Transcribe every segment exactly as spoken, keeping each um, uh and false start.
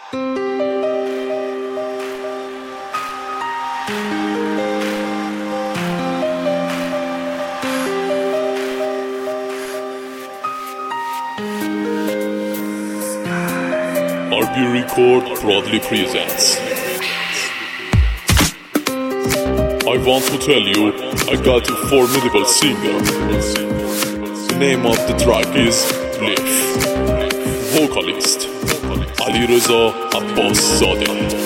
R B Record proudly presents. I want to tell you, I got a formidable singer. The name of the track is Bliff. Vocalist Alireza Abbaszadeh.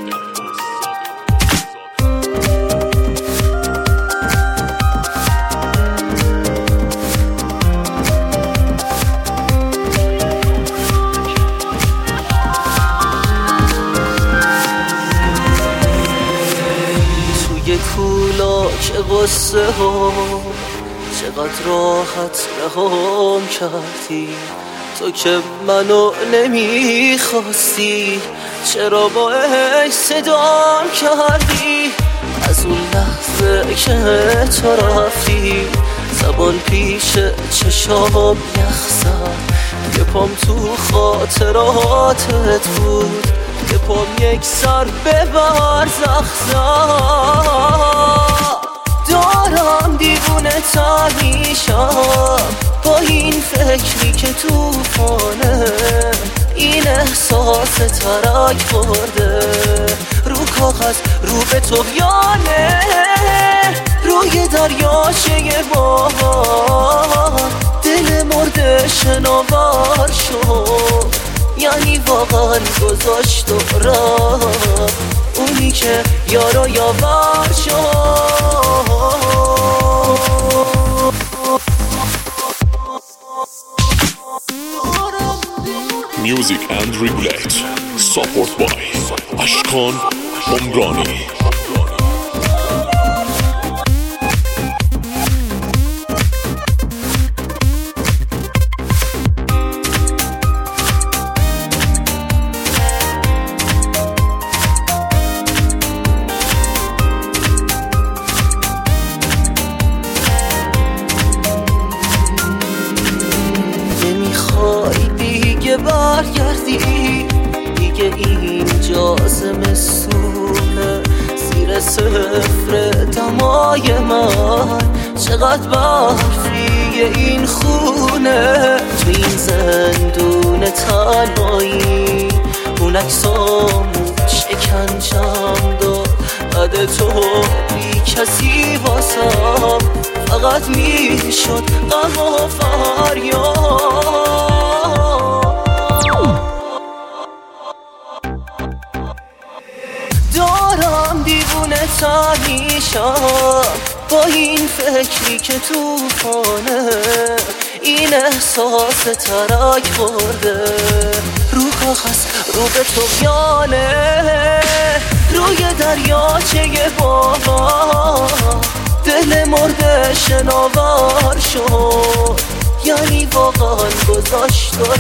کولاک قصه ها چقدر راحت رهام کردی، تو که منو نمیخواستی چرا باعث صدام کردی. از اون لحظه که تو رفتی زبان پیش چشام یخ زد، یه پام تو خاطراتت بود، یه پام یک سر به برزخ زد. دارم دیوونه تر میشم با این فکری که توفانه، این احساس ترک خورده رو کاغذ رو به طغیانه، روی دریاچه بهار دل مرده شناور شد، یعنی واقعا گذاشت و رفت اونی که یارو یاور شد. Music and Regulate. Support by Ashkan Omrani. برگردی دیگه اینجا زمستونه، زیر صفر دمای من چقدر برفی این خونه، تو این زندون تنهایی اون اکسامو شکنجم داد، بعد تو بی کسی واسم فقط میشد غم و فریاد. دارم دیوونه تر میشم با این فکری که توفانه، این احساس ترک خورده رو کاغذ رو به طغیانه، روی دریاچه بهار دل مرده شناور شد، یعنی واقعا گذاشت و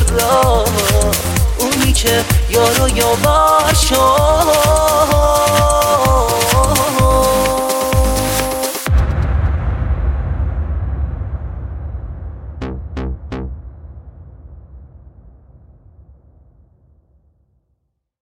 رفت اونی که یارو یاور شد.